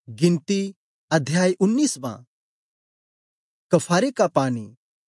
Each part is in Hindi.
गिनती अध्याय 19। कफारे का पानी।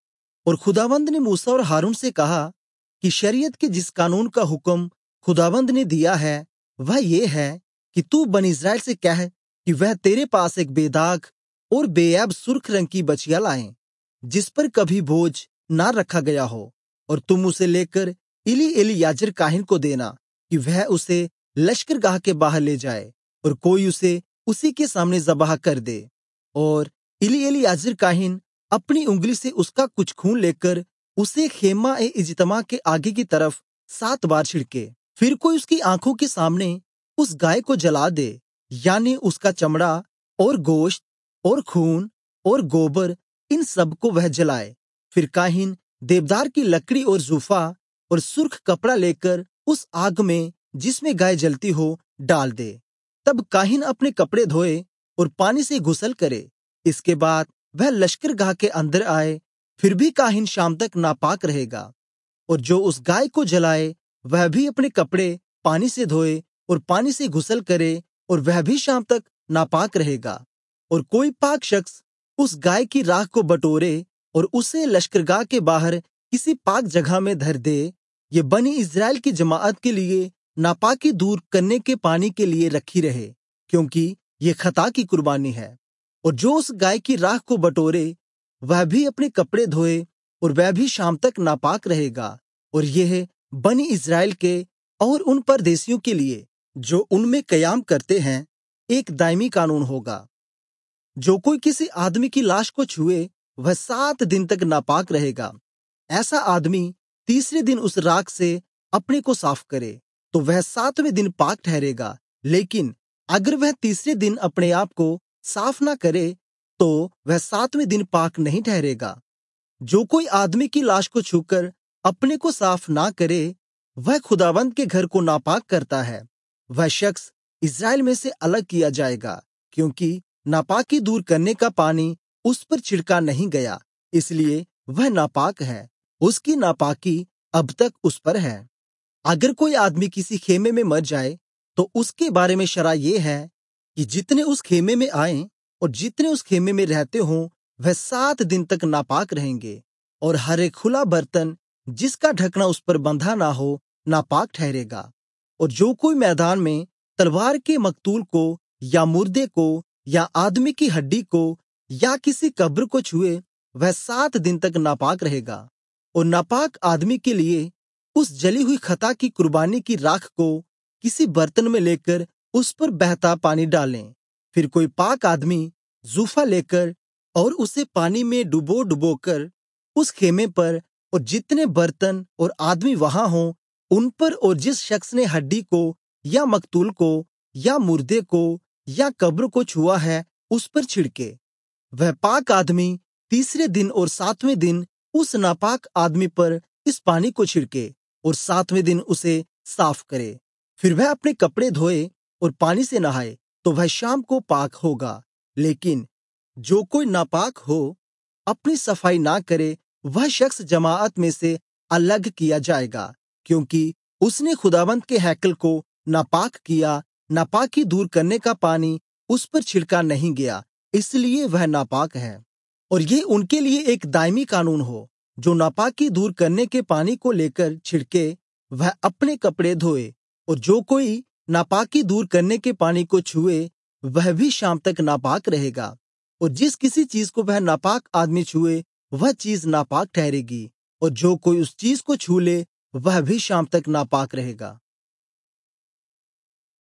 और खुदावंद ने मूसा और हारून से कहा कि शरीयत के जिस कानून का हुक्म खुदावंद ने दिया है वह ये है कि तू बनी इस्राएल से कह कि वह तेरे पास एक बेदाग और बेऐब सुर्ख रंग की बछिया लाएं, जिस पर कभी बोझ ना रखा गया हो, और तुम उसे लेकर एलीआजर काहिन को देना कि वह उसे लश्करगाह के बाहर ले जाए, और कोई उसे उसी के सामने जबाह कर दे। और एलीआजर काहिन अपनी उंगली से उसका कुछ खून लेकर उसे खेमा ए इजतमा के आगे की तरफ 7 बार छिड़के। फिर कोई उसकी आंखों के सामने उस गाय को जला दे, यानी उसका चमड़ा और गोश्त और खून और गोबर, इन सब को वह जलाए। फिर काहिन देवदार की लकड़ी और जूफा और सुर्ख कपड़ा लेकर उस आग में जिसमें गाय जलती हो डाल दे। तब काहिन अपने कपड़े धोए और पानी से गुसल करे। इसके बाद वह लश्करगाह के अंदर आए, फिर भी काहिन शाम तक नापाक रहेगा। और जो उस गाय को जलाए वह भी अपने कपड़े पानी से धोए और पानी से गुसल करे, और वह भी शाम तक नापाक रहेगा। और कोई पाक शख्स उस गाय की राख को बटोरे और उसे लश्करगाह के बाहर किसी पाक जगह में धर दे, ये बनी इस्राएल की जमात के लिए नापाकी दूर करने के पानी के लिए रखी रहे, क्योंकि ये खता की कुर्बानी है। और जो उस गाय की राख को बटोरे वह भी अपने कपड़े धोए, और वह भी शाम तक नापाक रहेगा। और यह बनी इस्राएल के और उन परदेशियों के लिए जो उनमें कयाम करते हैं एक दायमी कानून होगा। जो कोई किसी आदमी की लाश को छुए वह 7 दिन तक नापाक रहेगा। ऐसा आदमी तीसरे दिन उस राख से अपने को साफ करे, तो वह 7वें दिन पाक ठहरेगा। लेकिन अगर वह तीसरे दिन अपने आप को साफ ना करे, तो वह 7वें दिन पाक नहीं ठहरेगा। जो कोई आदमी की लाश को छूकर अपने को साफ ना करे, वह खुदावंद के घर को नापाक करता है। वह शख्स इस्राएल में से अलग किया जाएगा, क्योंकि नापाकी दूर करने का पानी उस पर छिड़का नहीं गया, इसलिए वह नापाक है। उसकी नापाकी अब तक उस पर है। अगर कोई आदमी किसी खेमे में मर जाए, तो उसके बारे में शरह ये है कि जितने उस खेमे में आए और जितने उस खेमे में रहते हों, वह 7 दिन तक नापाक रहेंगे। और हर एक खुला बर्तन जिसका ढकना उस पर बंधा ना हो नापाक ठहरेगा। और जो कोई मैदान में तलवार के मकतूल को या मुर्दे को या आदमी की हड्डी को या किसी कब्र को छुए, वह 7 दिन तक नापाक रहेगा। और नापाक आदमी के लिए उस जली हुई खता की कुर्बानी की राख को किसी बर्तन में लेकर उस पर बहता पानी डालें। फिर कोई पाक आदमी जूफा लेकर और उसे पानी में डुबो-डुबोकर उस खेमे पर और जितने बर्तन और आदमी वहां हों उन पर, और जिस शख्स ने हड्डी को या मकतूल को या मुर्दे को या कब्र को छुआ है उस पर छिड़के। वह पाक आदमी तीसरे दिन और 7वें दिन उस नापाक आदमी पर इस पानी को छिड़के और 7वें दिन उसे साफ करे। फिर वह अपने कपड़े धोए और पानी से नहाए, तो वह शाम को पाक होगा। लेकिन जो कोई नापाक हो अपनी सफाई ना करे, वह शख्स जमात में से अलग किया जाएगा, क्योंकि उसने खुदावंद के हैकल को नापाक किया। नापाकी दूर करने का पानी उस पर छिड़का नहीं गया, इसलिए वह नापाक है। और ये उनके लिए एक दायमी कानून हो, जो नापाकी दूर करने के पानी को लेकर छिड़के वह अपने कपड़े धोए। और जो कोई नापाकी दूर करने के पानी को छुए वह भी शाम तक नापाक रहेगा। और जिस किसी चीज को वह नापाक आदमी छुए वह चीज नापाक ठहरेगी, और जो कोई उस चीज को छू ले वह भी शाम तक नापाक रहेगा।